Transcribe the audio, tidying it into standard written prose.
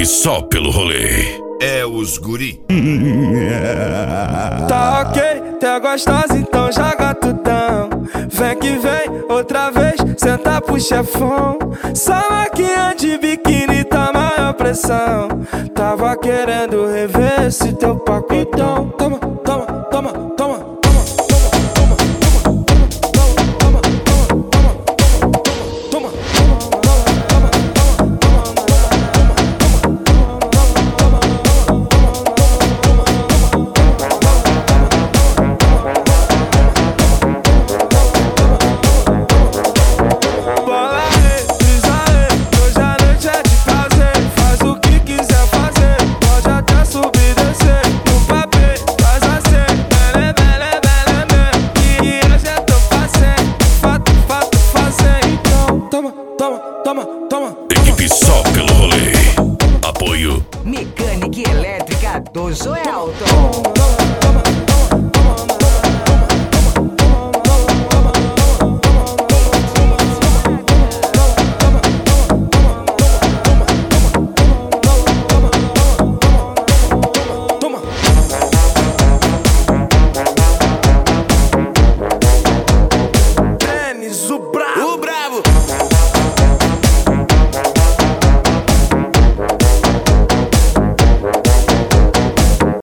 Equipe só pelo rolê. É os guri. Tá ok, tá gostosa, então joga tudão. Vem que vem, outra vez, senta pro chefão. Só maquinha de biquíni, tá maior pressão. Tava querendo rever esse teu pacotão. Toma, toma, toma, toma. Equipe só pelo rolê. Apoio Mecânica e Elétrica do Joel.